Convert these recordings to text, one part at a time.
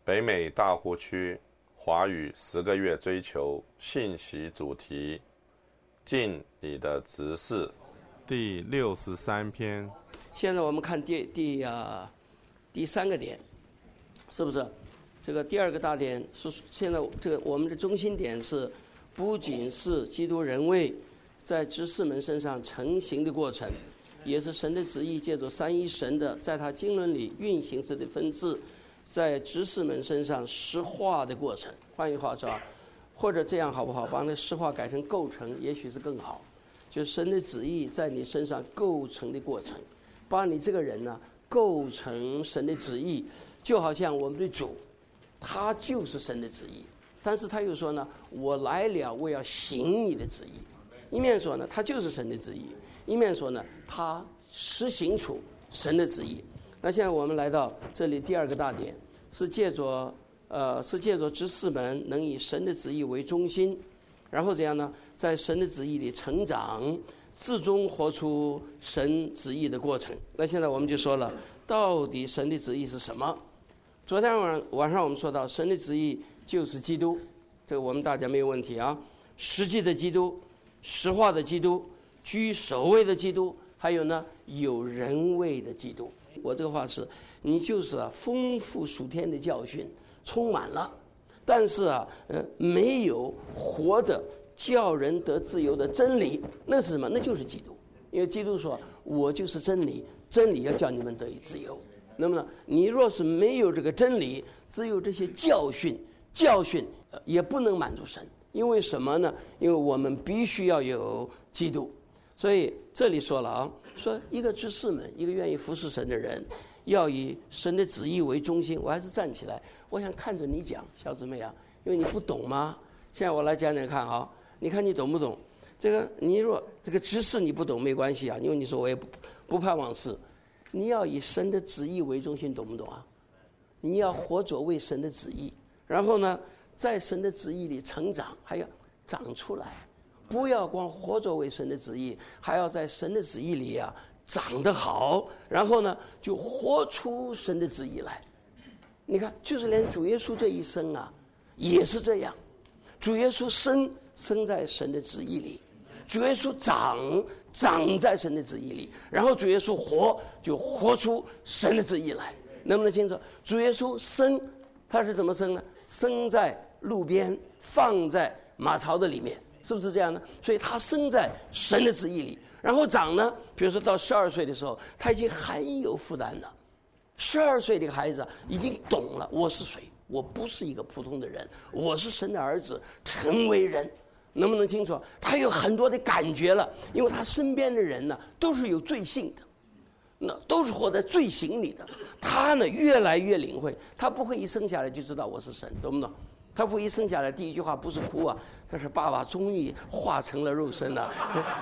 北美大湖区华语10个月追求信息主题，尽你的职事，第63篇。 现在我们看第三个点，是不是？这个第二个大点是现在这个我们的中心点是，不仅是基督人位在执事们身上成型的过程，也是神的旨意借着三一神的在他经纶里运行时的分治，在执事们身上实化的过程。换句话说，或者这样好不好？把那实化改成构成，也许是更好。就是神的旨意在你身上构成的过程，把你这个人呢构成神的旨意，就好像我们的主，他就是神的旨意。但是他又说呢，我来了，我要行你的旨意。一面说呢，他就是神的旨意；一面说呢，他实行出神的旨意。那现在我们来到这里第二个大点，是借着执事们能以神的旨意为中心，然后怎样呢？在神的旨意里成长，最终活出神旨意的过程。那现在我们就说了，到底神的旨意是什么？昨天晚上我们说到，神的旨意就是基督，这个我们大家没有问题啊。实际的基督，实化的基督，居首位的基督，还有呢有人位的基督。我这个话是，你就是丰富属天的教训充满了，但是没有活的叫人得自由的真理。那是什么？那就是基督。因为基督说，我就是真理，真理要叫你们得以自由。那么呢，你若是没有这个真理，只有这些教训也不能满足神。因为什么呢？因为我们必须要有基督。所以这里说了啊，说一个执事们，一个愿意服侍神的人，要以神的旨意为中心。我还是站起来，我想看着你讲，小姊妹啊，因为你不懂吗？现在我来讲讲看啊，你看你懂不懂？这个你若这个知识你不懂没关系啊，因为你说我也不盼往事。你要以神的旨意为中心，懂不懂啊？你要活着为神的旨意，然后呢，在神的旨意里成长，还要长出来。不要光活着为神的旨意，还要在神的旨意里长得好，然后呢就活出神的旨意来。你看，就是连主耶稣这一生也是这样。主耶稣生在神的旨意里，主耶稣长在神的旨意里，然后主耶稣活出神的旨意来。能不能清楚？主耶稣生，他是怎么生呢？生在路边，放在马槽的里面，是不是这样呢？所以他生在神的旨意里，然后长呢，比如说到12岁的时候，他已经很有负担了。12岁的孩子已经懂了，我是谁？我不是一个普通的人，我是神的儿子，成为人。能不能清楚？他有很多的感觉了，因为他身边的人呢都是有罪性的，那都是活在罪行里的。他呢越来越领会，他不会一生下来就知道我是神，懂不懂？他不会一生下来第一句话不是哭他是爸爸终于化成了肉身了。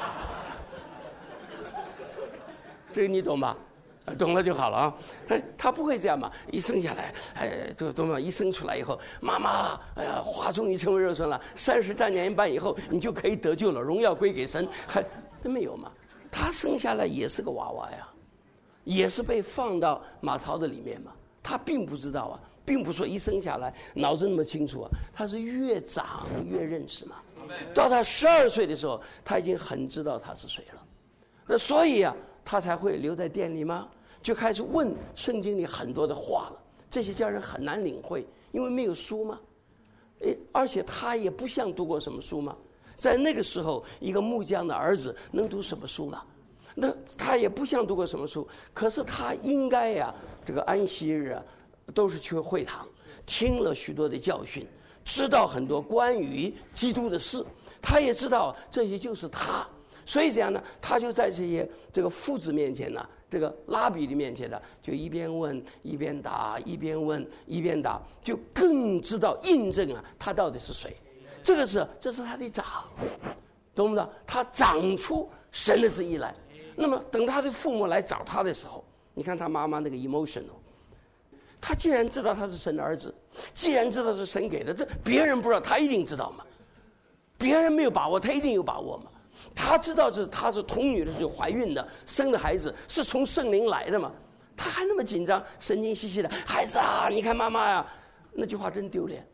这个你懂吗？懂了就好了啊。他不会这样嘛，一生下来这个懂吗？一生出来以后，妈妈化终于成为肉身了，33年半以后你就可以得救了，荣耀归给神，还都没有嘛。他生下来也是个娃娃呀，也是被放到马槽的里面嘛。他并不知道并不说一生下来脑子那么清楚他是越长越认识嘛。到他12岁的时候，他已经很知道他是谁了。那所以他才会留在店里吗？就开始问圣经里很多的话了。这些家人很难领会，因为没有书嘛。而且他也不像读过什么书嘛。在那个时候，一个木匠的儿子能读什么书了？那他也不像读过什么书，可是他应该这个安息日都是去会堂，听了许多的教训，知道很多关于基督的事。他也知道这些就是他。所以这样呢，他就在这个父子面前呢，这个拉比的面前呢，就一边问一边答，一边问一边答，就更知道印证他到底是谁。这是他的长，懂不懂？他长出神的旨意来。那么等他的父母来找他的时候，你看他妈妈那个 emotional， 他既然知道他是神的儿子，既然知道是神给的，这别人不知道，他一定知道嘛。别人没有把握，他一定有把握嘛。他知道他是童女的时候怀孕的，生的孩子是从圣灵来的嘛。他还那么紧张，神经兮兮的，孩子你看妈妈那句话真丢脸。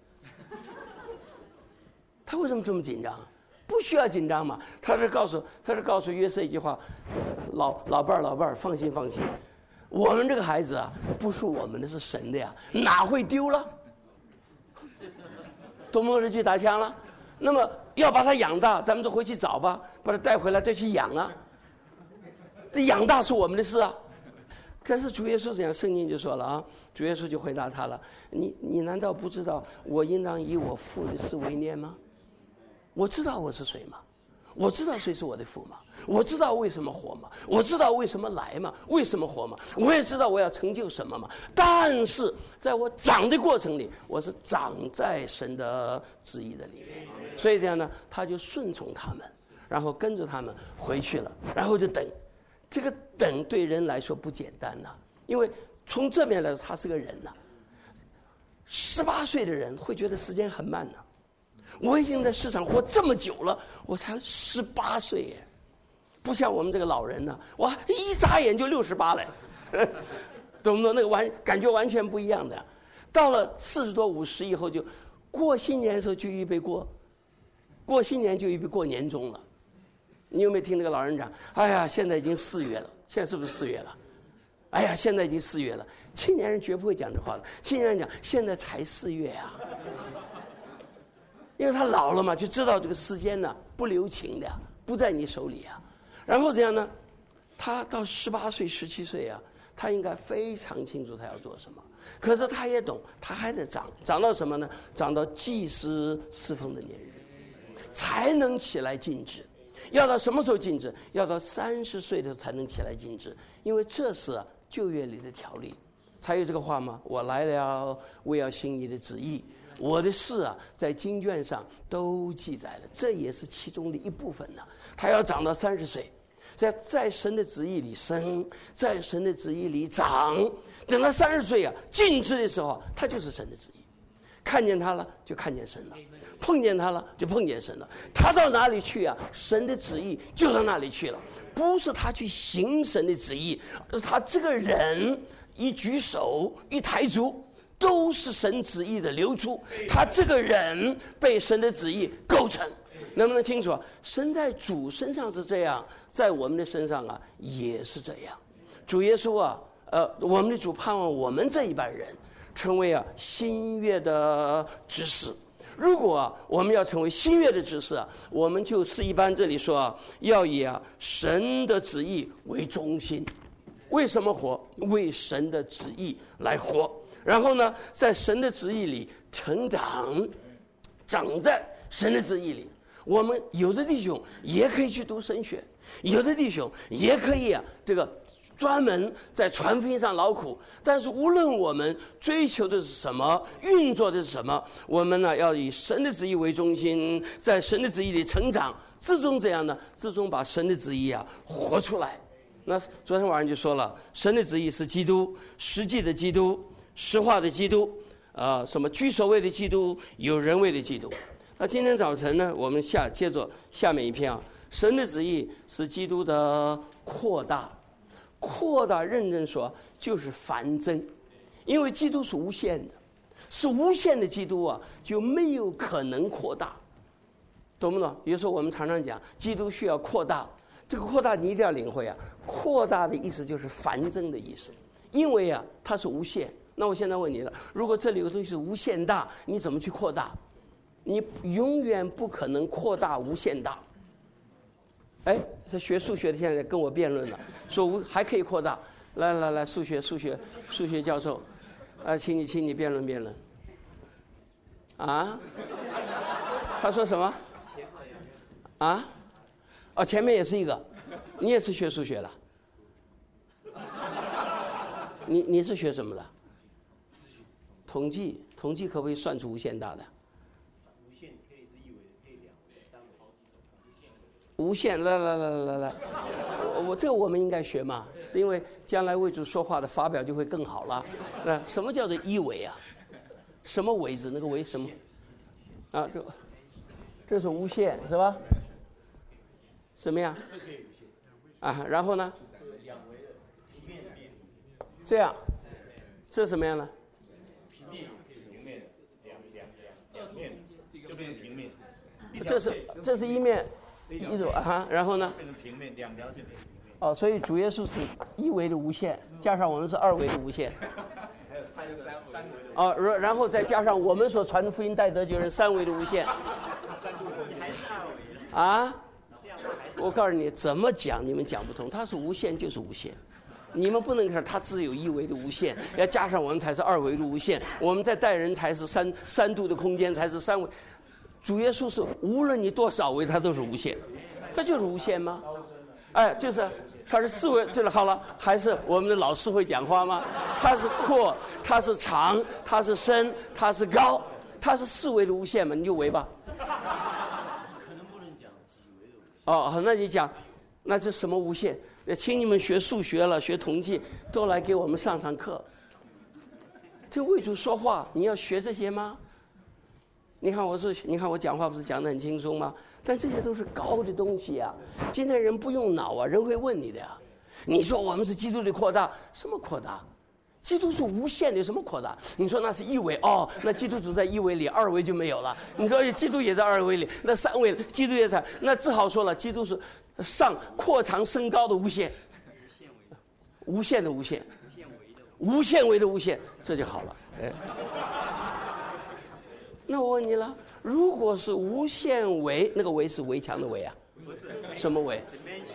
他为什么这么紧张？不需要紧张嘛。他是告诉约瑟一句话：老伴儿，放心，我们这个孩子啊，不是我们的，是神的呀，哪会丢了？懂不懂这句打枪了？那么要把他养大，咱们就回去找吧，把他带回来再去养啊。这养大是我们的事啊。但是主耶稣这样，圣经就说了啊，主耶稣就回答他了：你难道不知道我应当以我父的事为念吗？我知道我是谁吗？我知道谁是我的父吗？我知道为什么活吗？我知道为什么来吗？为什么活吗？我也知道我要成就什么吗？但是在我长的过程里，我是长在神的旨意的里面。所以这样呢，他就顺从他们，然后跟着他们回去了，然后就等。这个等对人来说不简单呐，因为从这面来说，他是个人呐。18岁的人会觉得时间很慢呢。我已经在市场活这么久了，我才18岁耶，不像我们这个老人呢，哇，一眨眼就68了，懂不懂？那个感觉完全不一样的。到了40多50以后，就过新年的时候就预备过新年就预备过年终了。你有没有听那个老人讲？哎呀，现在已经4月了，现在是不是4月了？哎呀，现在已经4月了。青年人绝不会讲这话了，青年人讲现在才4月啊。因为他老了嘛，就知道这个时间呢不留情的，不在你手里啊。然后这样呢，他到18岁、17岁啊，他应该非常清楚他要做什么。可是他也懂，他还得长到什么呢？长到祭司侍奉的年日，才能起来尽职。要到什么时候尽职？要到30岁的时候才能起来尽职，因为这是旧约里的条例。才有这个话吗？我来了，为要行你的旨意。我的事啊，在经卷上都记载了，这也是其中的一部分呢。他要长到30岁，在神的旨意里生，在神的旨意里长。等到30岁啊，尽职的时候，他就是神的旨意。看见他了，就看见神了；碰见他了，就碰见神了。他到哪里去啊？神的旨意就到哪里去了。不是他去行神的旨意，而是他这个人一举手一抬足，都是神旨意的流出。他这个人被神的旨意构成，能不能清楚？神在主身上是这样，在我们的身上啊也是这样。主耶稣啊，我们的主盼望我们这一班人成为新约的执事。如果我们要成为新约的执事啊，我们就是一般这里说要以神的旨意为中心。为什么活？为神的旨意来活。然后呢，在神的旨意里成长，长在神的旨意里。我们有的弟兄也可以去读神学，有的弟兄也可以这个专门在传福音上劳苦。但是无论我们追求的是什么，运作的是什么，我们呢要以神的旨意为中心，在神的旨意里成长，最终这样呢，最终把神的旨意活出来。那昨天晚上就说了，神的旨意是基督，实际的基督，实化的基督，什么居首位的基督，有人位的基督。那今天早晨呢，我们接着下面一篇神的旨意是基督的扩大。扩大认真说就是繁增，因为基督是无限的，是无限的基督就没有可能扩大，懂不懂？比如说我们常常讲基督需要扩大，这个扩大你一定要领会扩大的意思就是繁增的意思，因为它是无限。那我现在问你了，如果这里有个东西是无限大，你怎么去扩大？你永远不可能扩大无限大。哎，这学数学的现在跟我辩论了，说还可以扩大。来，数学教授，请你辩论。他说什么？前面也是一个，你也是学数学的？你是学什么的？统计可不可以算出无限大的？无限，来，这个我们应该学嘛，是因为将来为主说话的发表就会更好了。那什么叫做一维什么维字？那个维什么？这是无限是吧？什么呀？然后呢？这样，这什么样呢？ 这是一面一种啊，然后呢？ 变成平面两条线。 哦，所以主耶稣是一维的无限，加上我们是二维的无限。 还有三维的。 哦，然后再加上我们所传的福音带得救人三维的无限。 三度空间还是二维的。 啊？我告诉你，怎么讲你们讲不通，它是无限就是无限。你们不能看它只有一维的无限，要加上我们才是二维的无限，我们在带人才是三度的空间才是三维。主耶稣是无论你多少维，它都是无限，它就是无限吗？哎，就是它是四维。这里好了，还是我们的老师会讲话吗？它是阔，它是长，它是深，它是高，它是四维的无限嘛？你就维吧。 可能不能讲几维的无限。 哦，好，那你讲，那这什么无限？请你们学数学了，学统计，都来给我们上课。这为主说话，你要学这些吗？你看我讲话不是讲得很轻松吗？但这些都是高的东西啊。今天人不用脑啊，人会问你的呀。你说我们是基督的扩大，什么扩大？基督是无限的，有什么扩大？你说那是一维哦，那基督只在一维里，二维就没有了。你说基督也在二维里，那三维基督也在，那只好说了，基督是上扩长升高的无限，无限的无限，无限维的无限，这就好了。哎，那我问你了，如果是无限维，那个维是围墙的围啊？什么维？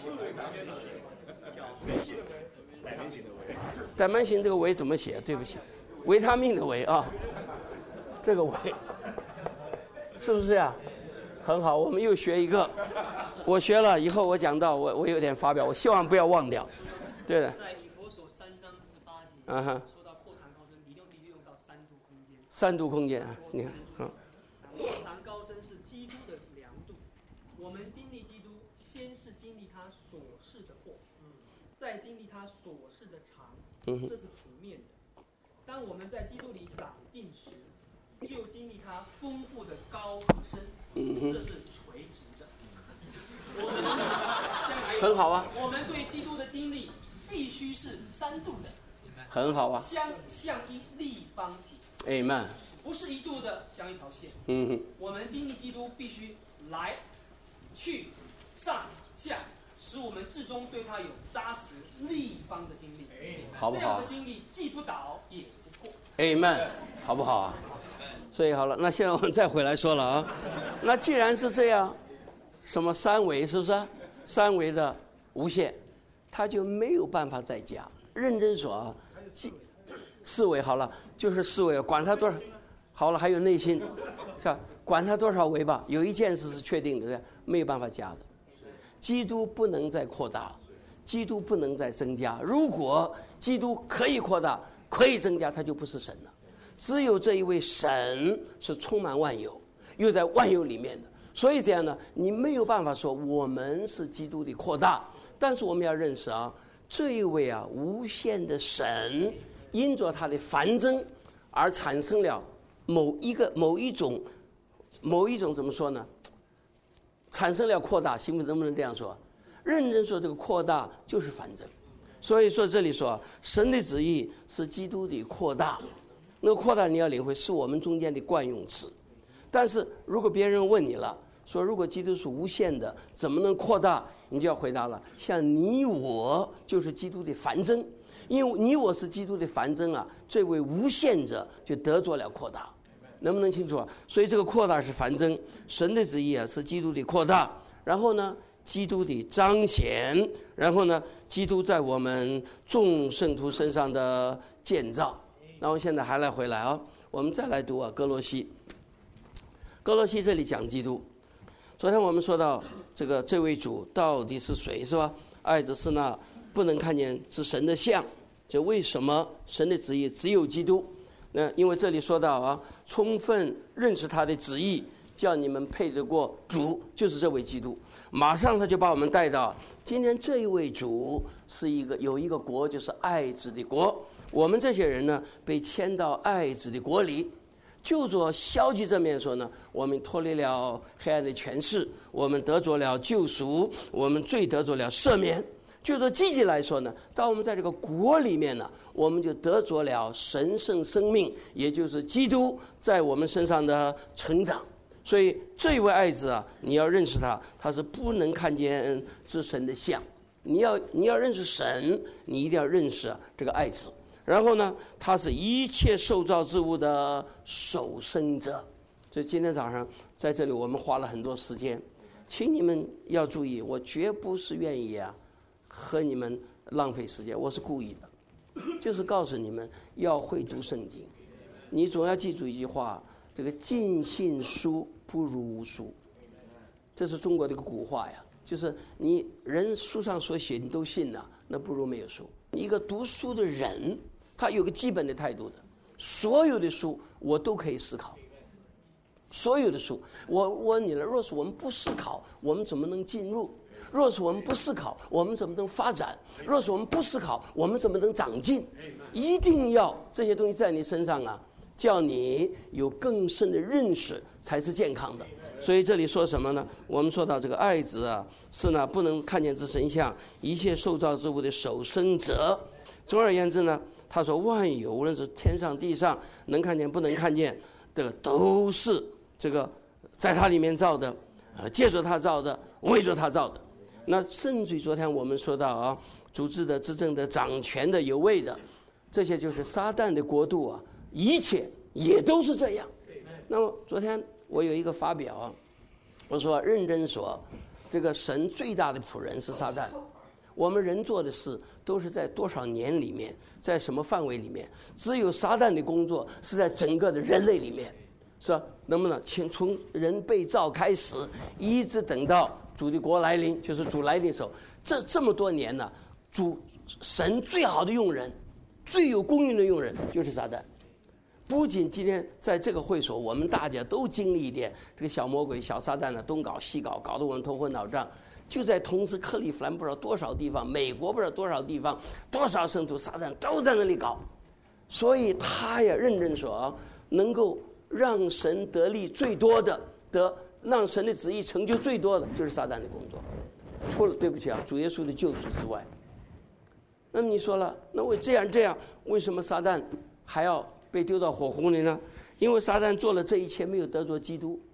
砜硼型这个维怎么写？对不起，维他命的维啊，这个维是不是呀？很好，我们又学一个。我学了以后，我讲到我有点发表，我希望不要忘掉。对的。 在以弗所3章18节，说到扩长高深，理论的确用到三度空间。 三度空间啊，你看， 扩长高深是基督的量度。我们经历基督，先是经历他所示的扩，再经历他所示的长，这是平面的。当我们在基督里长进时，就经历他丰富的高和深，这是垂直的。 很好啊。 我们对基督的经历必须是三度的， 很好啊。 像一立方体。 Amen。 不是一度的，像一条线。我们经历基督必须来、去、上、下，使我们至终对他有扎实立方的经历。 好不好？ 这样的经历既不倒也不破。 Amen，好不好啊？所以好了，那现在我们再回来说了啊。那既然是这样，什么三维是不是？三维的无限，它就没有办法再加。认真说啊，四维好了，就是四维，管它多少。好了，还有内心，是吧？管它多少维吧，有一件事是确定的，没有办法加的。基督不能再扩大，基督不能再增加。如果基督可以扩大、可以增加，他就不是神了。只有这一位神是充满万有，又在万有里面的。所以这样呢，你没有办法说我们是基督的扩大，但是我们要认识啊，这一位啊无限的神，因着他的繁增而产生了某一种怎么说呢？产生了扩大，行不？能不能这样说？认真说，这个扩大就是繁增。所以说这里说，神的旨意是基督的扩大。那个扩大你要领会，是我们中间的惯用词。但是如果别人问你了，说如果基督是无限的，怎么能扩大？你就要回答了，像你我就是基督的繁增，因为你我是基督的繁增啊，这位无限者就得着了扩大。能不能清楚啊？所以这个扩大是繁增，神的旨意啊是基督的扩大，然后呢基督的彰显，然后呢基督在我们众圣徒身上的建造。那我们现在还来回来啊，我们再来读啊哥罗西。哥罗西这里讲基督。昨天我们说到这位主到底是谁，是吧？爱子是那不能看见是神的像，就为什么神的旨意只有基督？因为这里说到啊，充分认识他的旨意，叫你们配得过主，就是这位基督。马上他就把我们带到今天这一位主是有一个国，就是爱子的国。我们这些人呢，被迁到爱子的国里。就做消极正面说呢，我们脱离了黑暗的权势，我们得着了救赎，我们罪得着了赦免。就说积极来说呢，当我们在这个国里面呢，我们就得着了神圣生命，也就是基督在我们身上的成长。 所以这一位爱子啊，你要认识他，他是不能看见之神的像。你要认识神，你一定要认识这个爱子。然后呢，他是一切受造之物的首生者。所以今天早上在这里我们花了很多时间，请你们要注意，我绝不是愿意和你们浪费时间，我是故意的，就是告诉你们要会读圣经。你总要记住一句话，这个尽信书不如无书，这是中国的一个古话呀，就是你人书上所写你都信了，那不如没有书。一个读书的人，他有个基本的态度的，所有的书我都可以思考，所有的书我问你了，若是我们不思考，我们怎么能进入？若是我们不思考，我们怎么能发展？若是我们不思考，我们怎么能长进？一定要这些东西在你身上啊，叫你有更深的认识，才是健康的。所以这里说什么呢？我们说到这个爱子啊，是呢不能看见之神像，一切受造之物的首生者。总而言之呢，他说万有无论是天上地上，能看见不能看见的，都是这个在他里面造的，借着他造的，为着他造的。那甚至于昨天我们说到啊，主治的、执政的、掌权的、有位的，这些就是撒旦的国度啊，一切也都是这样。那么昨天我有一个发表啊，我说认真说，这个神最大的仆人是撒旦。我们人做的事都是在多少年里面，在什么范围里面？只有撒旦的工作是在整个的人类里面，是吧？能不能从人被造开始，一直等到主的国来临，就是主来临的时候，这么多年呢，神最好的用人，最有公允的用人就是撒旦。不仅今天在这个会所，我们大家都经历一点这个小魔鬼、小撒旦呢，东搞西搞，搞得我们头昏脑胀。就在同时克利夫兰不知道多少地方，美国不知道多少地方，多少圣徒撒旦都在那里搞。所以他也认真说，能够让神得利最多的，让神的旨意成就最多的，就是撒旦的工作。除了对不起啊，主耶稣的救赎之外。那么你说了，那为这样，为什么撒旦还要被丢到火湖里呢？因为撒旦做了这一切，没有得着基督。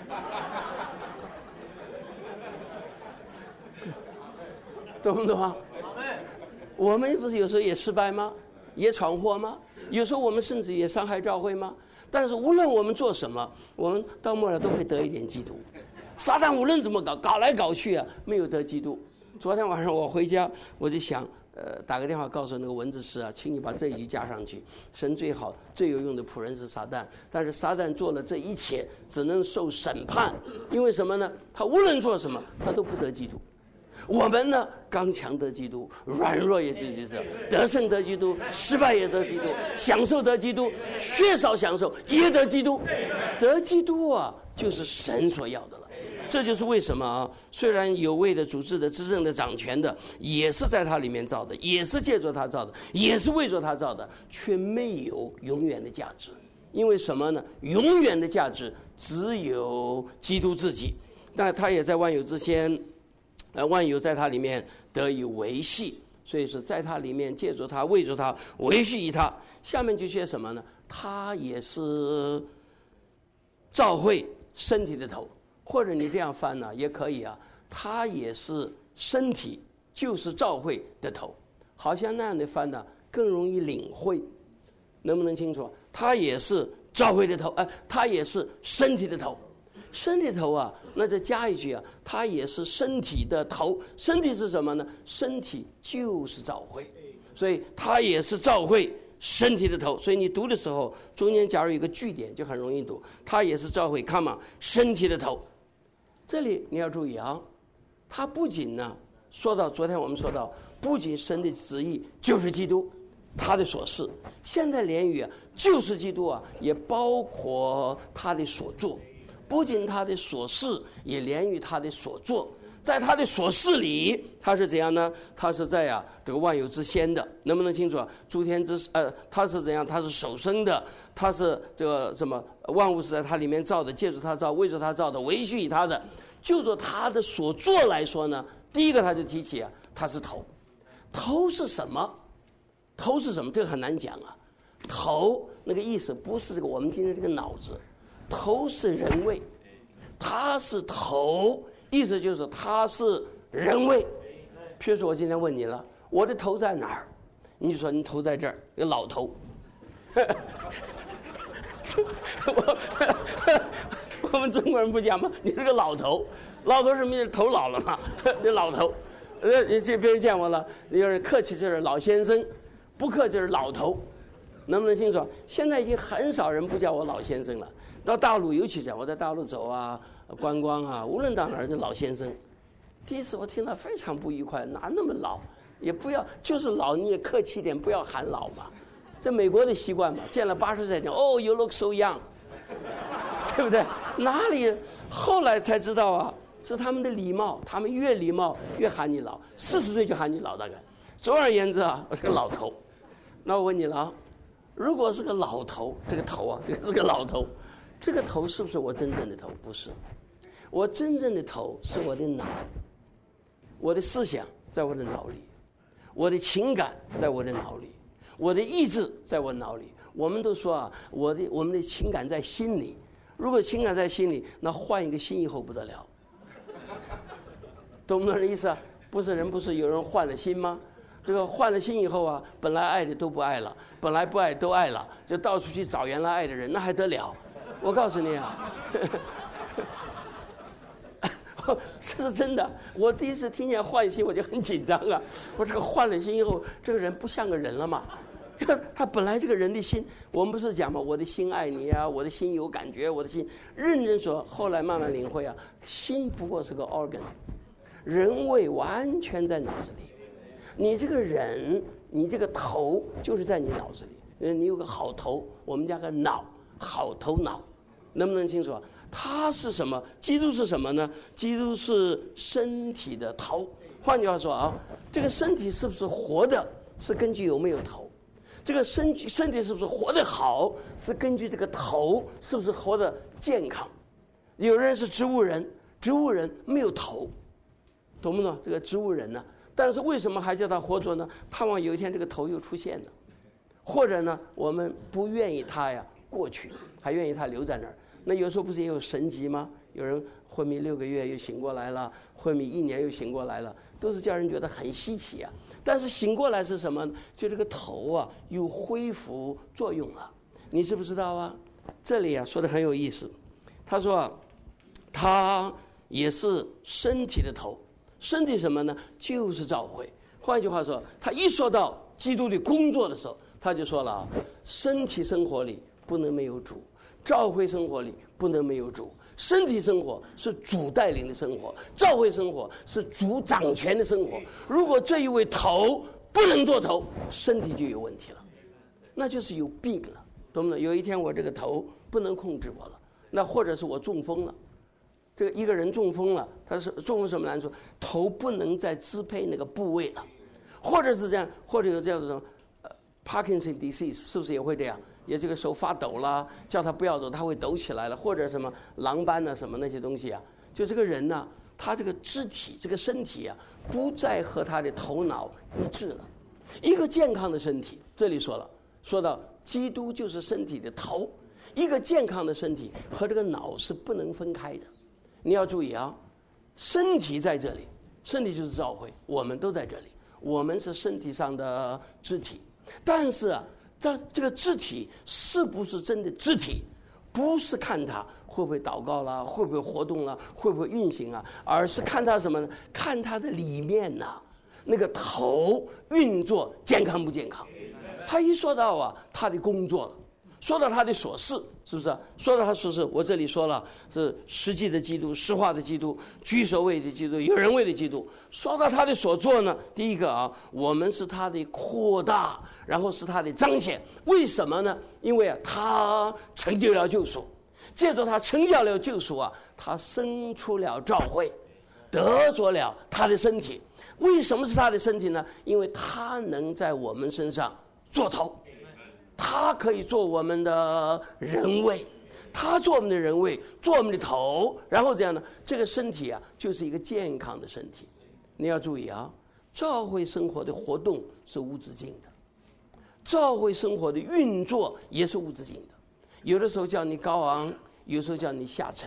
懂不懂啊？我们不是有时候也失败吗？也闯祸吗？有时候我们甚至也伤害教会吗？但是无论我们做什么，我们到末了都会得一点基督。撒旦无论怎么搞来搞去啊，没有得基督。昨天晚上我回家，我就想，打个电话告诉那个文字师啊，请你把这一句加上去。神最好最有用的仆人是撒旦，但是撒旦做了这一切，只能受审判。因为什么呢？他无论做什么，他都不得基督。我们呢，刚强得基督，软弱也得基督，得胜得基督，失败也得基督，享受得基督，缺少享受也得基督。得基督啊，就是神所要的了。这就是为什么啊，虽然有位的、主治的、执政的、掌权的，也是在他里面造的，也是借着他造的，也是为着他造的，却没有永远的价值。因为什么呢？永远的价值只有基督自己。但他也在万有之先。万有在他里面得以维系，所以是在他里面借助他、为着他、维系于他。下面就写什么呢？他也是教会身体的头，或者你这样翻呢也可以啊。他也是身体，就是教会的头，好像那样的翻呢更容易领会，能不能清楚？他也是教会的头，他也是身体的头。身体头啊，那再加一句啊，它也是身体的头。身体是什么呢？身体就是教会，所以它也是教会身体的头。所以你读的时候，中间假如有一个句点，就很容易读。它也是教会 ，come on， 身体的头。这里你要注意啊，它不仅呢说到昨天我们说到，不仅神的旨意就是基督，他的所事，现在连语啊就是基督啊，也包括他的所作。不仅他的所事，也连于他的所作。在他的所事里，他是怎样呢？他是在这个万有之先的，能不能清楚啊？诸天之他是怎样？他是首生的，他是这个什么？万物是在他里面造的，借助他造，为着他造的，维系于他的。就做他的所作来说呢，第一个他就提起啊，他是头。头是什么？头是什么？这个很难讲啊。头那个意思不是这个我们今天这个脑子。头是人位， 他是头，意思就是他是人位。譬如说我今天问你了，我的头在哪儿？你就说你头在这儿，有老头。我们中国人不讲吗？你是个老头，老头什么意思？头老了嘛，你老头。这别人见我了，你要是客气就是老先生，不客气就是老头，能不能清楚？现在已经很少人不叫我老先生了。到大陆尤其讲，我在大陆走啊、观光啊，无论到哪儿就老先生。第一次我听了非常不愉快，哪那么老？也不要，就是老你也客气点，不要喊老嘛。这美国的习惯嘛，见了80岁讲哦 ，you look so young， 对不对？哪里？后来才知道啊，是他们的礼貌，他们越礼貌越喊你老，40岁就喊你老大概。总而言之啊，我是个老头。那我问你了啊，如果是个老头，这个头啊，这个是个老头，这个头是不是我真正的头？不是，我真正的头是我的脑，我的思想在我的脑里，我的情感在我的脑里，我的意志在我脑里。我们都说啊，我们的情感在心里。如果情感在心里，那换一个心以后不得了，懂不懂这意思啊？不是人不是有人换了心吗？这个换了心以后啊，本来爱的都不爱了，本来不爱都爱了，就到处去找原来爱的人，那还得了？我告诉你啊，这是真的。我第一次听见换心，我就很紧张啊。我这个换了心以后，这个人不像个人了嘛？他本来这个人的心，我们不是讲吗？我的心爱你啊，我的心有感觉，我的心认真说。后来慢慢领会啊，心不过是个 organ， 人位完全在脑子里。你这个人，你这个头就是在你脑子里。你有个好头，我们叫个脑，好头脑，能不能清楚啊？它是什么？基督是什么呢？基督是身体的头。换句话说啊，这个身体是不是活的，是根据有没有头。这个身体是不是活得好，是根据这个头是不是活得健康。有人是植物人，植物人没有头，懂不懂？这个植物人呢？但是为什么还叫他活着呢？盼望有一天这个头又出现了，或者呢，我们不愿意他呀过去，还愿意他留在那儿。那有时候不是也有神迹吗？有人昏迷6个月又醒过来了，昏迷1年又醒过来了，都是叫人觉得很稀奇啊。但是醒过来是什么？就这个头啊又恢复作用了，你知不知道啊？这里啊说的很有意思，他说啊，他也是身体的头，身体什么呢？就是教会。换句话说，他一说到基督的工作的时候，他就说了啊，身体生活里不能没有主，教会生活里不能没有主。身体生活是主带领的生活，教会生活是主掌权的生活。如果这一位头不能做头，身体就有问题了，那就是有病了，懂不懂？有一天我这个头不能控制我了，那或者是我中风了。这个一个人中风了，他是中风什么难处？头不能再支配那个部位了，或者是这样，或者有这样的Parkinson disease， 是不是也会这样？也这个手发抖啦，叫他不要抖，他会抖起来了，或者什么狼斑啊，什么那些东西啊，就这个人呢，他这个肢体、这个身体啊，不再和他的头脑一致了。一个健康的身体，这里说到基督就是身体的头，一个健康的身体和这个脑是不能分开的。你要注意啊，身体在这里，身体就是教会，我们都在这里，我们是身体上的肢体，但是啊。这个肢体是不是真的肢体，不是看它会不会祷告啦，会不会活动啦，会不会运行啊，而是看它什么呢？看它的里面呐，那个头运作健康不健康。他一说到啊，他的工作了，说到他的所事，是不是？说到他所事，我这里说了是实际的基督，实化的基督，居首位的基督，有人位的基督。说到他的所做呢，第一个啊，我们是他的扩大，然后是他的彰显。为什么呢？因为啊，他成就了救赎，借着他成就了救赎啊，他生出了教会，得着了他的身体。为什么是他的身体呢？因为他能在我们身上做头。他可以做我们的人位，他做我们的人位，做我们的头，然后这样呢，这个身体啊，就是一个健康的身体。你要注意啊，教会生活的活动是无止境的，教会生活的运作也是无止境的。有的时候叫你高昂，有时候叫你下沉，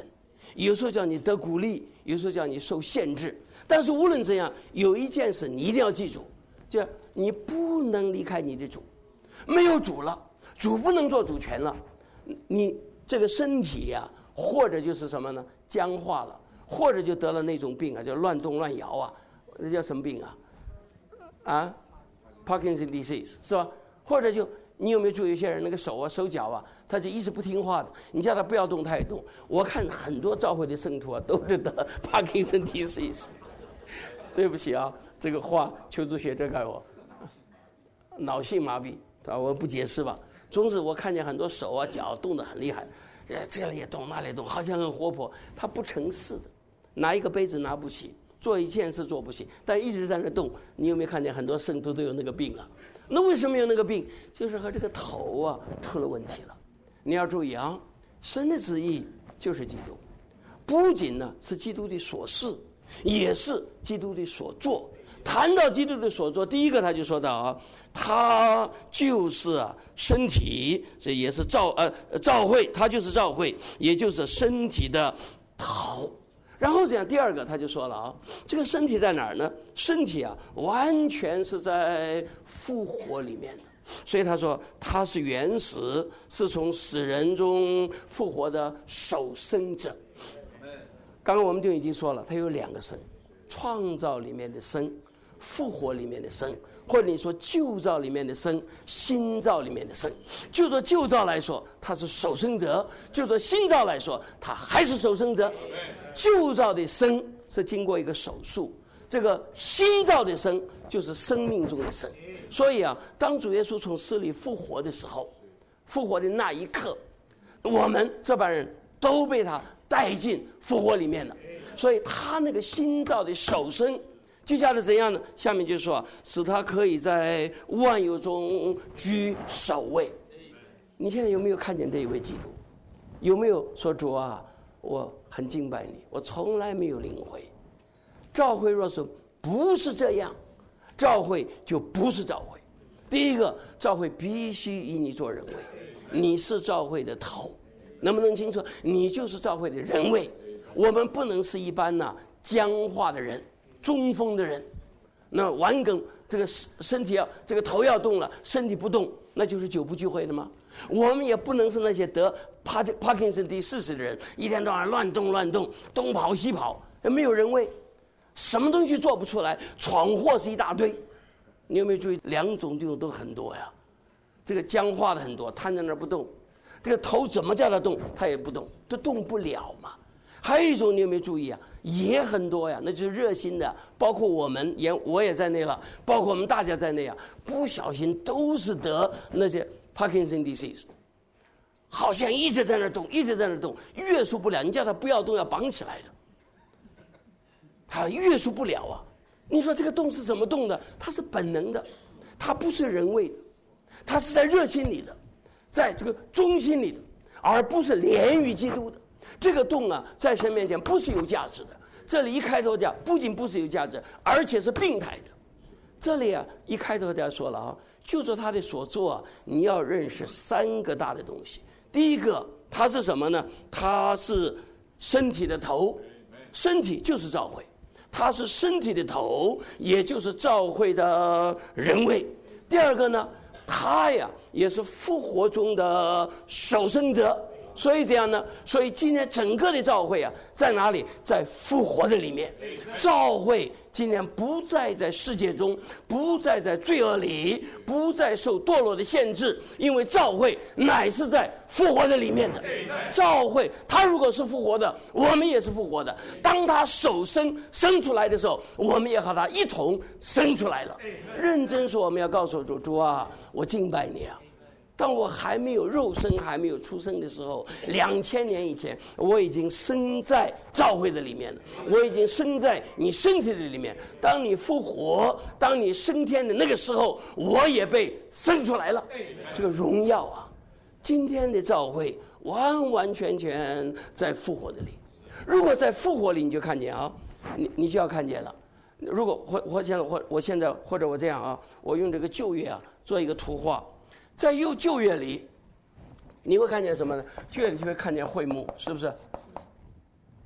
有时候叫你得鼓励，有时候叫你受限制。但是无论怎样，有一件事你一定要记住，就你不能离开你的主。没有主了，主不能做主权了，你这个身体呀，或者就是什么呢？僵化了，或者就得了那种病啊，叫乱动乱摇啊，那叫什么病啊？Parkinson disease 是吧？或者就你有没有注意，有些人那个手脚啊，他就一直不听话的，你叫他不要动，他也动。我看很多教会的圣徒啊，都是得 Parkinson disease。对不起啊，这个话求助学者改我，脑性麻痹啊，我不解释吧。总之我看见很多手啊脚动得很厉害，这里也动那里也动，好像很活泼，他不成事的，拿一个杯子拿不起，做一件事做不起，但一直在那动。你有没有看见很多圣徒都有那个病啊？那为什么有那个病？就是和这个头啊出了问题了。你要注意啊，神的旨意就是基督，不仅呢是基督的所事，也是基督的所做。谈到基督的所做，第一个他就说到啊，他就是身体，这也是教会，他就是教会，也就是身体的头。然后这样，第二个他就说了啊，这个身体在哪儿呢？身体啊，完全是在复活里面的。所以他说他是原始，是从死人中复活的首生者。刚刚我们就已经说了，他有两个生，创造里面的生，复活里面的生，或者你说旧造里面的生，新造里面的生。就说旧造来说，他是首生者；就说新造来说，他还是首生者。旧造的生是经过一个手术，这个新造的生就是生命中的生。所以啊，当主耶稣从死里复活的时候，复活的那一刻，我们这帮人都被他带进复活里面了。所以他那个新造的首生就叫他怎样呢？下面就说使他可以在万有中居首位。你现在有没有看见这一位基督？有没有说主啊，我很敬拜你，我从来没有领会。教会若是不是这样，教会就不是教会。第一个，教会必须以你做人位，你是教会的头，能不能清楚？你就是教会的人位。我们不能是一般僵化的人，中风的人，那顽梗，这个身体这个头要动了，身体不动，那就是久不聚会的吗？我们也不能是那些得帕金森第40的人，一天到晚乱动，东跑西跑，没有人位，什么东西做不出来，闯祸是一大堆。你有没有注意，两种都很多呀？这个僵化的很多，瘫在那儿不动，这个头怎么叫他动，他也不动，都动不了嘛。还有一种你有没有注意啊？也很多呀，那就是热心的，包括我也在内了，包括我们大家在内啊，不小心都是得那些 Parkinson disease 的，好像一直在那动，约束不了。你叫他不要动，要绑起来的，他约束不了啊。你说这个动是怎么动的？它是本能的，它不是人为的，它是在热心里的，在这个中心里的，而不是连于基督的。这个动在神面前不是有价值的。这里一开头讲，不仅不是有价值，而且是病态的。这里一开头他说了就说他的所作你要认识3个大的东西。第一个，他是什么呢？他是身体的头，身体就是教会，他是身体的头，也就是教会的人位。第二个呢，他也是复活中的首生者。所以这样呢，所以今天整个的教会在哪里？在复活的里面。教会今天不再在世界中，不再在罪恶里，不再受堕落的限制，因为教会乃是在复活的里面的。教会他如果是复活的，我们也是复活的。当他首生出来的时候，我们也和他一同生出来了。认真说，我们要告诉主啊，我敬拜你啊。当我还没有肉身还没有出生的时候，2000年以前，我已经生在教会的里面了，我已经生在你身体的里面。当你复活，当你升天的那个时候，我也被生出来了。这个荣耀今天的教会完完全全在复活的里。如果在复活里，你就看见你就要看见了。如果我现在或者我这样我用这个旧约做一个图画。在旧约里，你会看见什么呢？旧约里就会看见会幕，是不是？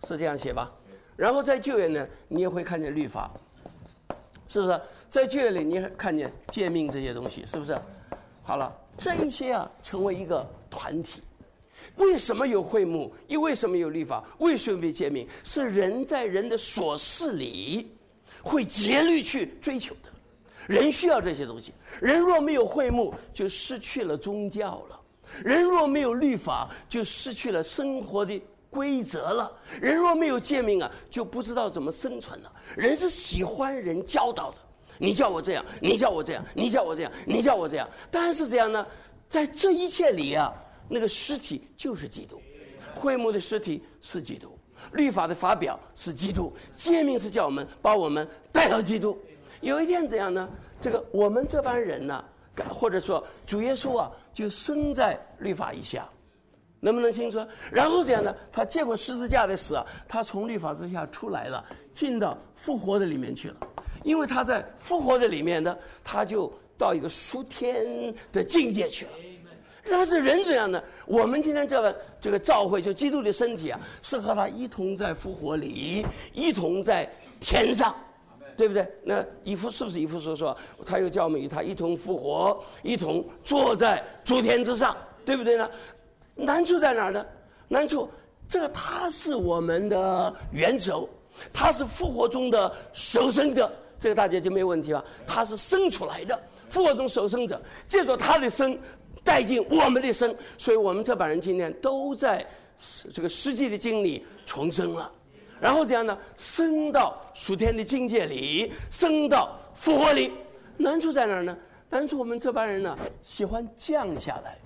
是这样写吧？然后在旧约呢，你也会看见律法，是不是？在旧约里，你也看见诫命这些东西，是不是？好了，这一些啊，成为一个团体。为什么有会幕？又为什么有律法？为什么有诫命？是人在人的琐事里会竭力去追求的。人需要这些东西。人若没有会幕，就失去了宗教了；人若没有律法，就失去了生活的规则了；人若没有诫命啊，就不知道怎么生存了。人是喜欢人教导的，你叫我这样，你叫我这样，你叫我这样，你叫我这样。但是这样呢，在这一切里啊，那个实体就是基督，会幕的实体是基督，律法的发表是基督，诫命是叫我们把我们带到基督。有一天怎样呢？这个我们这帮人呢，或者说主耶稣啊，就生在律法以下，能不能清楚？然后这样呢，他借过十字架的死啊，他从律法之下出来了，进到复活的里面去了。因为他在复活的里面呢，他就到一个属天的境界去了。但是人怎样呢？我们今天这个教会，就基督的身体啊，是和他一同在复活里，一同在天上，对不对？那以弗是不是以弗所说，他又叫我们与他一同复活，一同坐在诸天之上，对不对呢？难处在哪儿呢？难处这个他是我们的元首，他是复活中的首生者，这个大家就没问题吧？他是生出来的复活中首生者，借着他的生带进我们的生，所以我们这帮人今天都在这个实际的经历重生了，然后这样呢，升到属天的境界里，升到复活里。难处在哪儿呢？难处我们这帮人呢，喜欢降下来，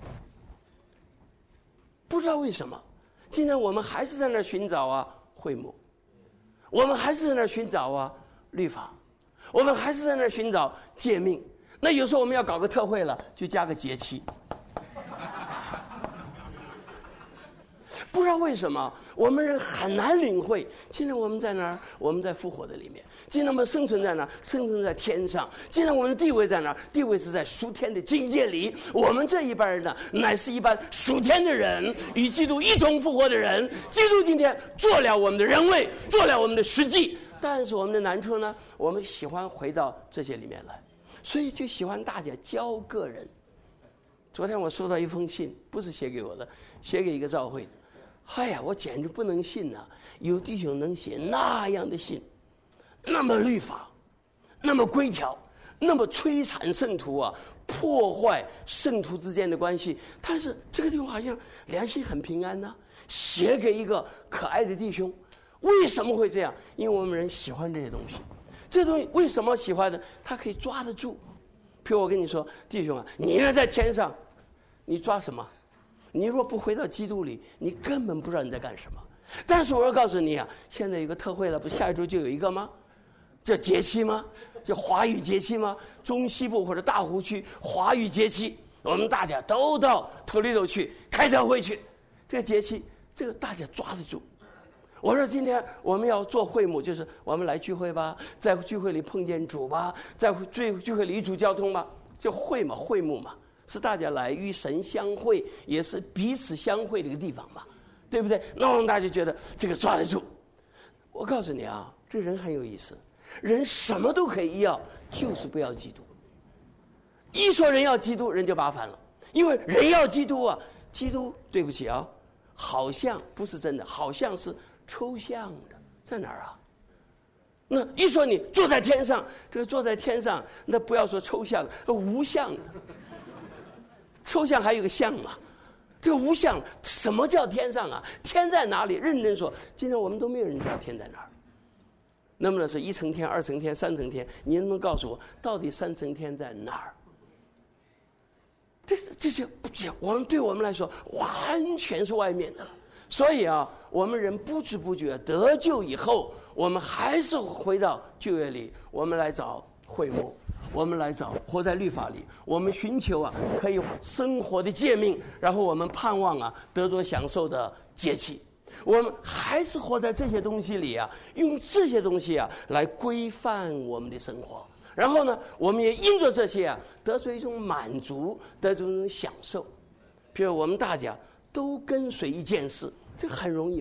不知道为什么。今天我们还是在那儿寻找啊会幕，我们还是在那儿寻找啊律法，我们还是在那儿寻找诫命。那有时候我们要搞个特会了，就加个节期。不知道为什么我们人很难领会。今天我们在哪儿？我们在复活的里面。今天我们生存在哪儿？生存在天上。今天我们的地位在哪儿？地位是在属天的境界里。我们这一班人呢，乃是一班属天的人，与基督一同复活的人。基督今天做了我们的人位，做了我们的实际。但是我们的难处呢，我们喜欢回到这些里面来，所以就喜欢大家教个人。昨天我收到一封信，不是写给我的，写给一个教会的。哎呀，我简直不能信啊！有弟兄能写那样的信，那么律法，那么规条，那么摧残圣徒啊，破坏圣徒之间的关系。但是这个地方好像良心很平安呢，写给一个可爱的弟兄。为什么会这样？因为我们人喜欢这些东西。这东西为什么喜欢呢？他可以抓得住。譬如我跟你说，弟兄啊，你呢在天上，你抓什么？你若不回到基督里，你根本不知道你在干什么。但是我要告诉你啊，现在有个特会了，不下一周就有一个吗？叫节期吗？叫华语节期吗？中西部或者大湖区华语节期，我们大家都到土里头去开特会去。这个节期，这个大家抓得住。我说今天我们要做会幕，就是我们来聚会吧，在聚会里碰见主吧，在聚会里与主交通吧，就会嘛，会幕嘛。是大家来与神相会，也是彼此相会的一个地方嘛，对不对？那我们大家觉得这个抓得住。我告诉你啊，这人很有意思，人什么都可以要，就是不要基督。一说人要基督，人就麻烦了，因为人要基督啊，基督对不起啊，好像不是真的，好像是抽象的，在哪儿啊？那一说你坐在天上，这个坐在天上，那不要说抽象的，无相的。抽象还有个像嘛，这个无相，什么叫天上啊？天在哪里？认真说，今天我们都没有人知道天在哪儿。能不能说一层天、二层天、三层天？你能不能告诉我，到底三层天在哪儿？这些我们对我们来说完全是外面的了。所以啊，我们人不知不觉得救以后，我们还是回到旧约里，我们来找会幕。我们来找活在律法里，我们寻求啊可以生活的诫命，然后我们盼望啊得着享受的节期。我们还是活在这些东西里啊，用这些东西啊来规范我们的生活。然后呢，我们也因着这些啊得着一种满足，得着一种享受。比如我们大家都跟随一件事，这很容易嘛。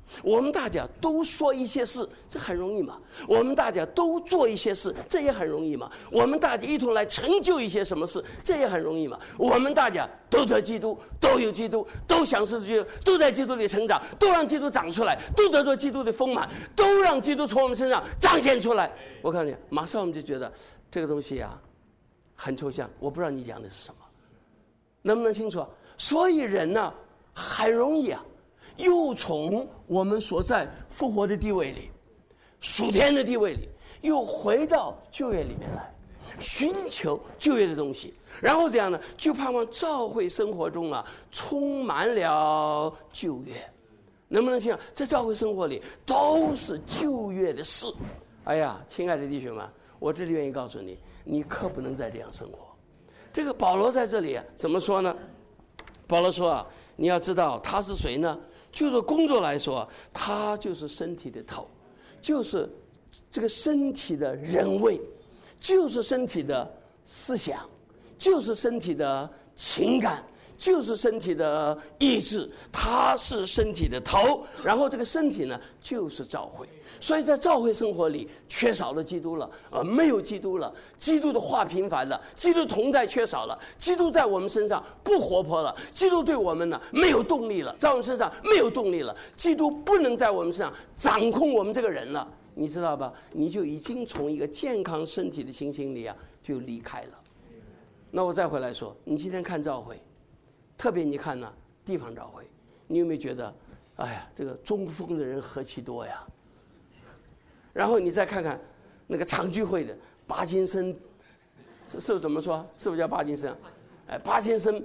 我们大家都说一些事，这很容易嘛？我们大家都做一些事，这也很容易嘛？我们大家一同来成就一些什么事，这也很容易嘛？我们大家都得基督，都有基督，都享受基督，都在基督里成长，都让基督长出来，都得着基督的丰满，都让基督从我们身上彰显出来。我告诉你，马上我们就觉得这个东西啊很抽象，我不知道你讲的是什么，能不能清楚？所以人呢很容易啊又从我们所在复活的地位里，属天的地位里，又回到旧约里面来，寻求旧约的东西，然后这样呢，就盼望教会生活中啊，充满了旧约。能不能听？在教会生活里都是旧约的事。哎呀，亲爱的弟兄们，我这里愿意告诉你，你可不能再这样生活。这个保罗在这里怎么说呢？保罗说啊，你要知道他是谁呢？就是工作来说，他就是身体的头，就是这个身体的人位，就是身体的思想，就是身体的情感，就是身体的意志，他是身体的头。然后这个身体呢，就是教会。所以在教会生活里缺少了基督了，没有基督了，基督的话频繁了，基督同在缺少了，基督在我们身上不活泼了，基督对我们呢没有动力了，在我们身上没有动力了，基督不能在我们身上掌控我们这个人了，你知道吧？你就已经从一个健康身体的情形里啊就离开了。那我再回来说，你今天看教会，特别你看呢地方教会，你有没有觉得，哎呀，这个中风的人何其多呀？然后你再看看那个常聚会的帕金森，是不是怎么说？是不是叫帕金森？哎，帕金森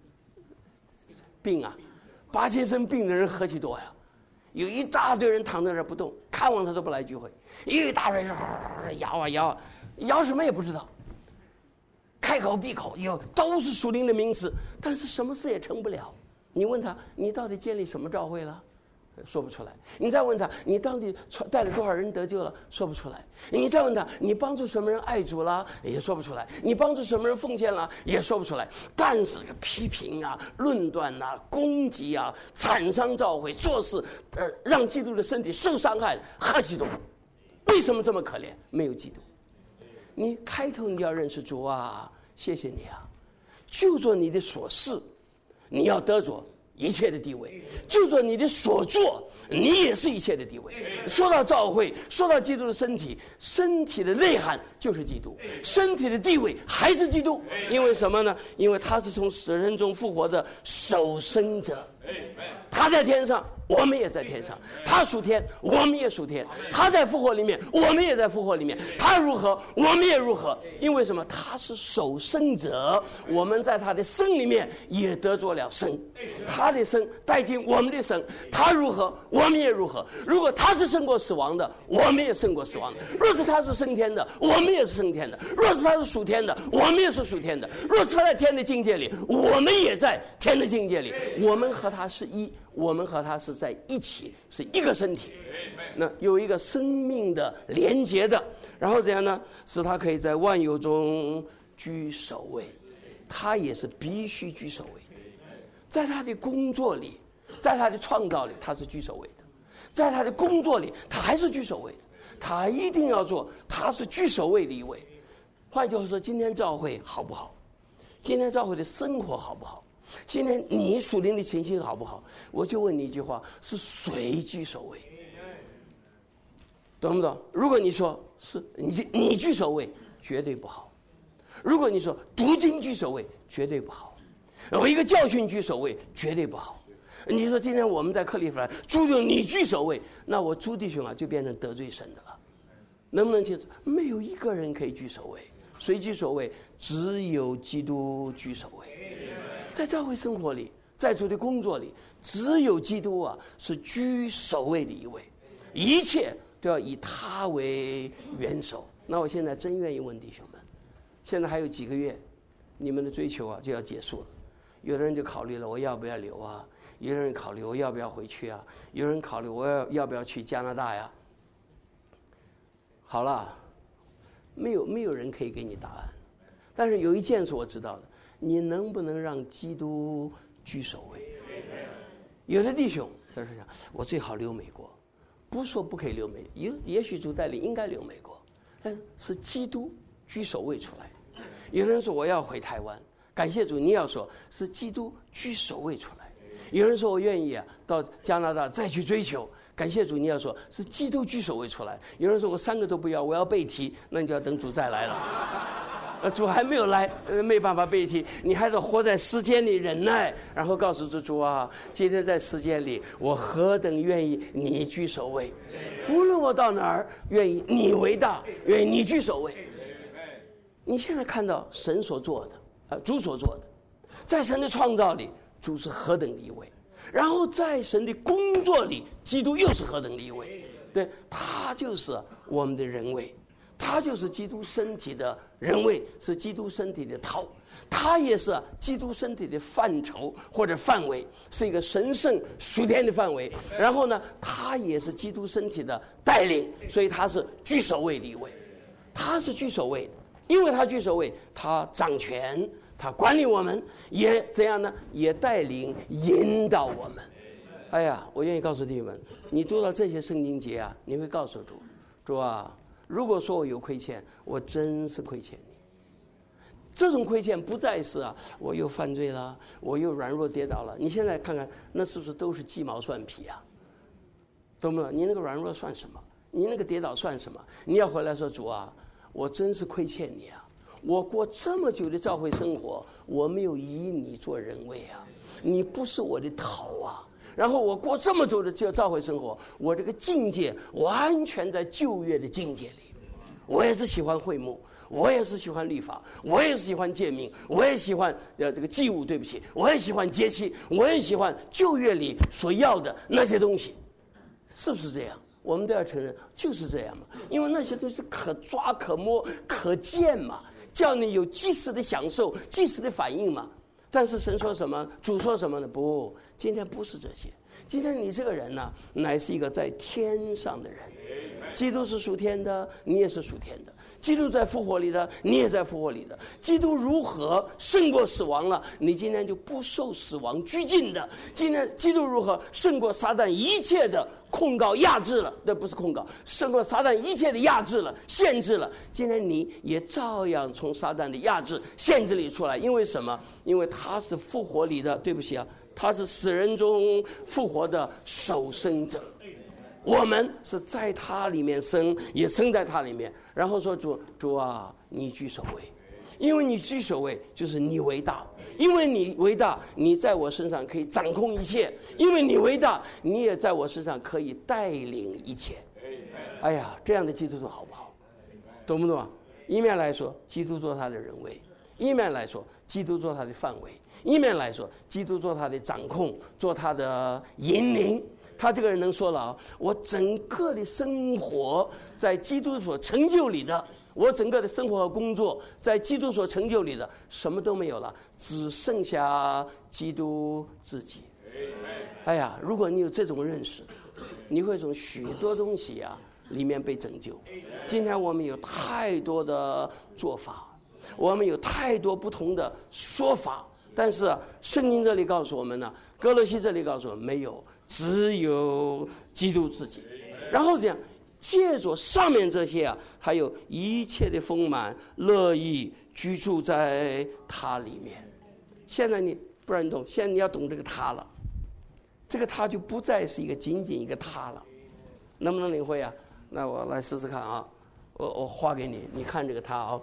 病啊，帕金森病的人何其多呀！有一大堆人躺在那儿不动，看望他都不来聚会，一大堆人摇啊摇，摇什么也不知道，开口闭口有都是属灵的名词，但是什么事也成不了。你问他，你到底建立什么教会了？说不出来。你再问他，你到底带了多少人得救了？说不出来。你再问他，你帮助什么人爱主了？也说不出来。你帮助什么人奉献了？也说不出来。但是批评啊、论断啊、攻击啊、惨伤教会、做事让基督的身体受伤害，何其多！为什么这么可怜？没有基督。你开头你要认识主啊，谢谢你啊，就做你的所事，你要得着一切的地位，就做你的所做，你也是一切的地位。说到教会，说到基督的身体，身体的内涵就是基督，身体的地位还是基督。因为什么呢？因为他是从死人中复活的守生者，他在天上，我们也在天上，他属天，我们也属天，他在复活里面，我们也在复活里面，他如何，我们也如何。因为什么？他是守生者，我们在他的生里面也得着了生，他的生带进我们的生，他如何，我们也如何。如果他是胜过死亡的，我们也胜过死亡的；若是他是升天的，我们也是升天的；若是他是属天的，我们也是属天的；若是他在天的境界里，我们也在天的境界里。我们和他是一，我们和他是在一起，是一个身体，那有一个生命的连结的。然后怎样呢？使他可以在万有中居首位，他也是必须居首位。在他的工作里，在他的创造里，他是居首位的；在他的工作里，他还是居首位的。他一定要做，他是居首位的一位。换句话说，今天教会好不好？今天教会的生活好不好？今天你属灵的情形好不好？我就问你一句话：是谁居首位？懂不懂？如果你说是你居首位，绝对不好；如果你说读经居首位，绝对不好；我一个教训居首位，绝对不好。你说今天我们在克利夫兰，朱弟兄你居首位，那我朱弟兄啊就变成得罪神的了。能不能清楚？没有一个人可以居首位，谁居首位？只有基督居首位。在教会生活里，在主的工作里，只有基督啊是居首位的一位，一切都要以他为元首。那我现在真愿意问弟兄们，现在还有几个月，你们的追求啊就要结束了。有的人就考虑了，我要不要留啊？有的人考虑我要不要回去啊？有人考虑我要不要去加拿大呀？好了，没有人可以给你答案，但是有一件是我知道的。你能不能让基督居首位？有的弟兄他说想我最好留美国，不是说不可以留美，也许主带领应该留美国，但是基督居首位出来。有人说我要回台湾，感谢主，你要说是基督居首位出来。有人说我愿意到加拿大再去追求，感谢主，你要说是基督居首位出来。有人说我3个都不要，我要被提，那你就要等主再来了。主还没有来，没办法被提，你还得活在时间里忍耐，然后告诉主啊，今天在时间里，我何等愿意你居首位，无论我到哪儿，愿意你为大，愿意你居首位。你现在看到神所做的，主所做的，在神的创造里，主是何等立位，然后在神的工作里，基督又是何等立位。对，他就是我们的人位，他就是基督身体的人位，是基督身体的头，他也是基督身体的范畴或者范围，是一个神圣属天的范围。然后呢，他也是基督身体的带领，所以他是居首位立位，他是居首位的。因为他居首位，他掌权，他管理我们，也怎样呢？也带领引导我们。哎呀，我愿意告诉弟兄们，你读到这些圣经节你会告诉主啊，如果说我有亏欠，我真是亏欠你。这种亏欠不再是我又犯罪了，我又软弱跌倒了。你现在看看，那是不是都是鸡毛蒜皮懂不懂？你那个软弱算什么？你那个跌倒算什么？你要回来说，主啊，我真是亏欠你我过这么久的教会生活，我没有以你做人位你不是我的头然后我过这么久的教会生活，我这个境界完全在旧约的境界里。我也是喜欢会幕，我也是喜欢律法，我也是喜欢诫命，我也喜欢这个祭物，对不起，我也喜欢节期，我也喜欢旧约里所要的那些东西，是不是这样？我们都要承认就是这样嘛，因为那些东西可抓可摸可见嘛，叫你有即时的享受，即时的反应嘛。但是神说什么，主说什么呢？不，今天不是这些，今天你这个人呢，乃是一个在天上的人。基督是属天的，你也是属天的。基督在复活里的，你也在复活里的。基督如何胜过死亡了，你今天就不受死亡拘禁的。今天基督如何胜过撒旦一切的控告压制了，那不是控告，胜过撒旦一切的压制了，限制了。今天你也照样从撒旦的压制限制里出来，因为什么？因为他是复活里的，对不起他是死人中复活的首生者。我们是在他里面生，也生在他里面。然后说主啊，你居首位，因为你居首位，就是你为大，因为你为大，你在我身上可以掌控一切，因为你为大，你也在我身上可以带领一切。哎呀，这样的基督徒好不好？懂不懂一面来说，基督做他的人位；一面来说，基督做他的范围；一面来说，基督做他的掌控，做他的引领。他这个人能说了我整个的生活在基督所成就里的，我整个的生活和工作在基督所成就里的，什么都没有了，只剩下基督自己。哎呀，如果你有这种认识，你会从许多东西里面被拯救。今天我们有太多的做法，我们有太多不同的说法，但是圣经这里告诉我们呢，哥罗西这里告诉我们没有，只有基督自己。然后这样借着上面这些还有一切的丰满乐意居住在他里面。现在你不然懂，现在你要懂这个他了，这个他就不再是仅仅一个他了。能不能领会那我来试试看我画给你，你看这个他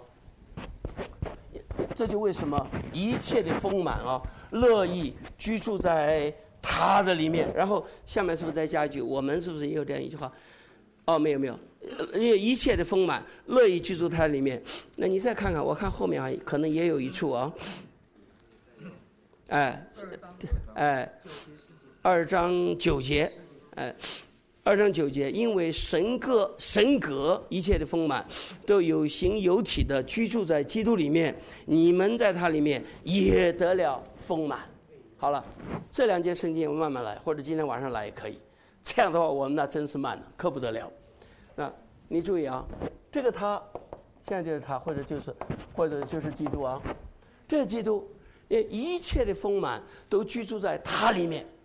这就为什么一切的丰满乐意居住在他的里面。然后下面是不是再加一句，我们是不是也有这样一句话？没有，因为一切的丰满乐意居住他里面。那你再看看，我看后面可能也有一处2章9节2章9节，因为神格一切的丰满都有形有体的居住在基督里面，你们在他里面也得了丰满。好了，这2节圣经我慢慢来，或者今天晚上来也可以。这样的话我们那真是慢了，可不得了。那你注意这个他现在就是他，或者就是基督这个基督一切的丰满都居住在他里面。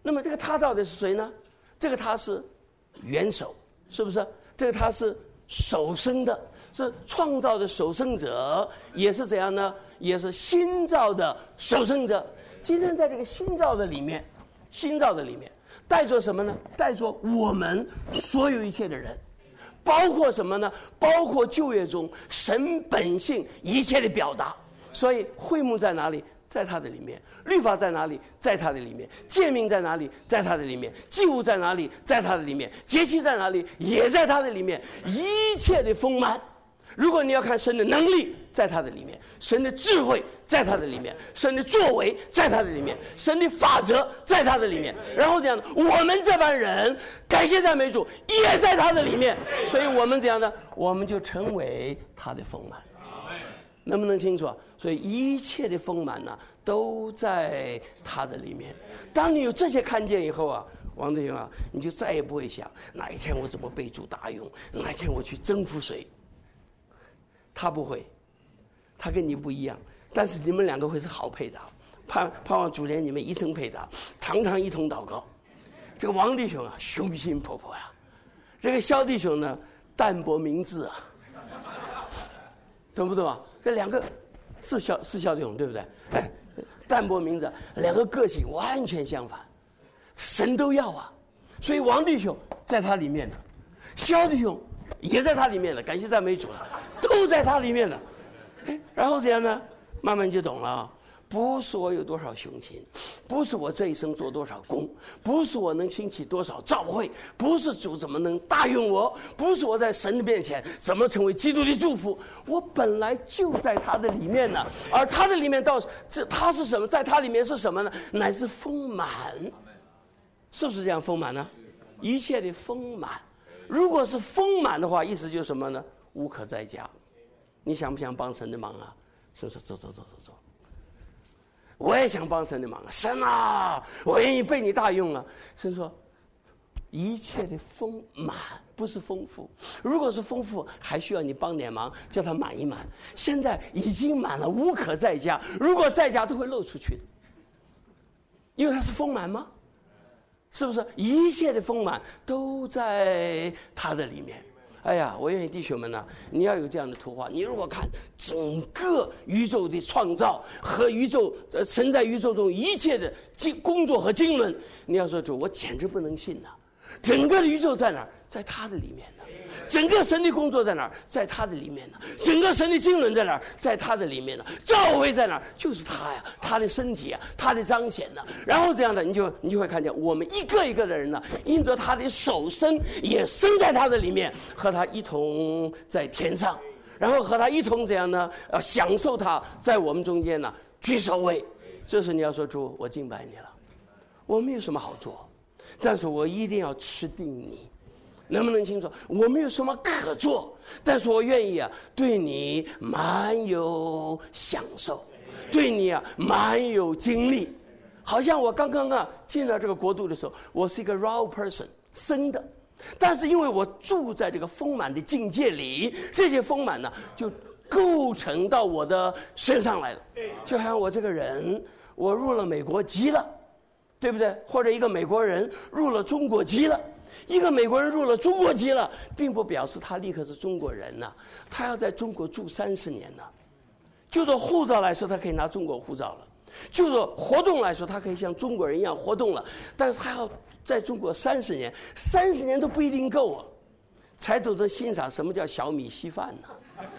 那么这个他到底是谁呢？这个他是元首，是不是？这个他是首生的，是创造的首生者，也是怎样呢？也是新造的首生者。今天在这个新造的里面，带着什么呢？带着我们所有一切的人，包括什么呢？包括旧约中神本性一切的表达。所以会幕在哪里？在它的里面。律法在哪里？在它的里面。诫命在哪里？在它的里面。祭物在哪里？在它的里面。节期在哪里？也在它的里面。一切的丰满。如果你要看神的能力，在它的里面；神的智慧在它的里面；神的作为在它的里面；神的法则在它的里面。然后这样的，我们这帮人感谢赞美主，也在它的里面。所以我们这样的，我们就成为他的丰满。能不能清楚？所以一切的丰满呢，都在他的里面。当你有这些看见以后啊，王弟兄啊，你就再也不会想哪一天我怎么被主大用，哪一天我去征服谁。他不会，他跟你不一样，但是你们两个会是好配搭。盼望主连你们一生配搭，常常一同祷告。这个王弟兄啊，雄心勃勃呀；这个萧弟兄呢，淡泊明志啊，懂不懂啊？这两个是萧弟兄对不对？哎，淡泊明志，两个个性完全相反，神都要啊。所以王弟兄在他里面呢，萧弟兄也在他里面了，感谢赞美主了，都在他里面了。然后这样呢，慢慢就懂了啊。不是我有多少雄心，不是我这一生做多少功，不是我能兴起多少教会，不是主怎么能大用我，不是我在神的面前怎么成为基督的祝福，我本来就在他的里面呢。而他的里面他是什么？在他里面是什么呢？乃是丰满，是不是这样丰满呢？一切的丰满。如果是丰满的话，意思就是什么呢？无可再加。你想不想帮神的忙啊？说走。我也想帮神的忙啊，神啊，我愿意被你大用啊。神说，一切的丰满不是丰富，如果是丰富，还需要你帮点忙，叫它满一满。现在已经满了，无可再加，如果再加都会漏出去的，因为它是丰满吗？是不是？一切的丰满都在它的里面。哎呀，我愿意弟兄们呢，你要有这样的图画。你如果看整个宇宙的创造和宇宙神在宇宙中一切的工作和经纶，你要说主，我简直不能信呐！整个的宇宙在哪儿？在他的里面呢。整个神的工作在哪儿？在他的里面呢。整个神的经纶在哪儿？在他的里面呢。教会在哪儿？就是他呀，他的身体啊，他的彰显呢。然后这样的，你就会看见我们一个一个的人呢，因着他的手生也生在他的里面，和他一同在天上，然后和他一同这样呢，享受他在我们中间呢居首位。这时你要说主，我敬拜你了，我没有什么好做，但是我一定要吃定你。能不能清楚？我没有什么可做，但是我愿意啊，对你蛮有享受，对你啊蛮有经历。好像我刚刚啊进了这个国度的时候，我是一个 raw person 生的，但是因为我住在这个丰满的境界里，这些丰满呢就构成到我的身上来了。就好像我这个人，我入了美国籍了，对不对？或者一个美国人入了中国籍了。一个美国人入了中国籍了，并不表示他立刻是中国人呐，他要在中国住30年呢。就说护照来说，他可以拿中国护照了；就说活动来说，他可以像中国人一样活动了。但是他要在中国30年，30年都不一定够啊，才懂得欣赏什么叫小米稀饭呢？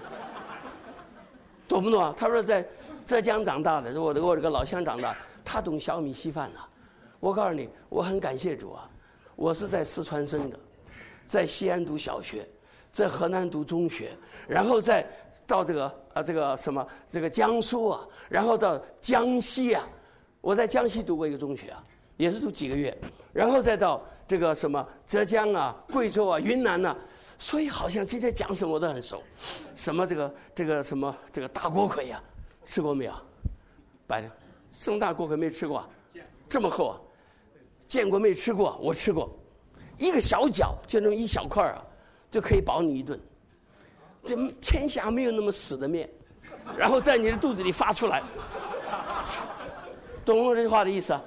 懂不懂啊？他说在浙江长大的，我这个老乡长大，他懂小米稀饭了。我告诉你，我很感谢主啊。我是在四川生的，在西安读小学，在河南读中学，然后再到这个江苏啊，然后到江西啊，我在江西读过一个中学啊，也是读几个月，然后再到这个浙江啊、贵州啊、云南啊，所以好像今天讲什么我都很熟，这个大锅盔啊，吃过没有？白的，这么大锅盔没吃过，这么厚啊。见过没吃过？我吃过，一个小角就那么一小块啊，就可以饱你一顿。这天下没有那么死的面，然后在你的肚子里发出来，懂我这句话的意思啊？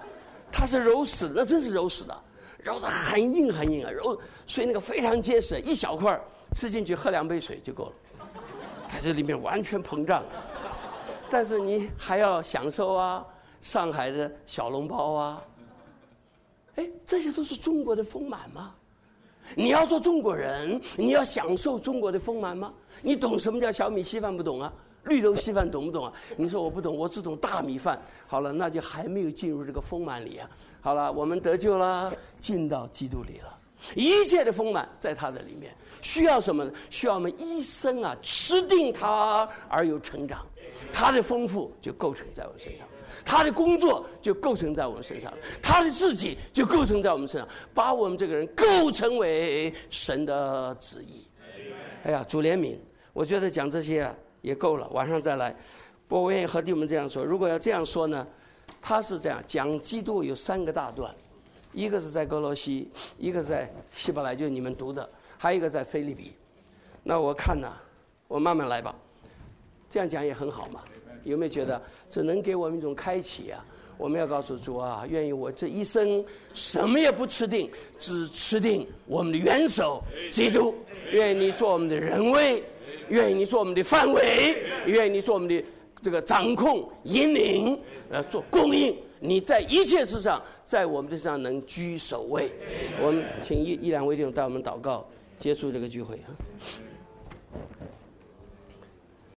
它是揉死的，那真是揉死的，揉得很硬很硬啊，所以那个非常结实，一小块吃进去喝2杯水就够了，它这里面完全膨胀。但是你还要享受啊，上海的小笼包啊，哎，这些都是中国的丰满吗？你要做中国人，你要享受中国的丰满吗？你懂什么叫小米稀饭不懂啊？绿豆稀饭懂不懂啊？你说我不懂，我只懂大米饭。好了，那就还没有进入这个丰满里啊。好了，我们得救了，进到基督里了，一切的丰满在他的里面。需要什么呢？需要我们一生啊吃定它而有成长，他的丰富就构成在我们身上，他的工作就构成在我们身上，他的自己就构成在我们身上，把我们这个人构成为神的旨意。哎呀，主怜悯，我觉得讲这些啊也够了，晚上再来。不过我愿意和弟兄们这样说，如果要这样说呢，他是这样讲基督有3个大段，一个是在哥罗西，一个在希伯来，就是你们读的，还有一个在腓立比。那我看呢，我慢慢来吧，这样讲也很好嘛。有没有觉得这能给我们一种开启啊？我们要告诉主啊，愿意我这一生什么也不吃定，只吃定我们的元首基督。愿意你做我们的人位，愿意你做我们的范围，愿意你做我们的这个掌控引领，做供应。你在一切事上，在我们的身上能居首位。我们请一两位弟兄带我们祷告，结束这个聚会啊。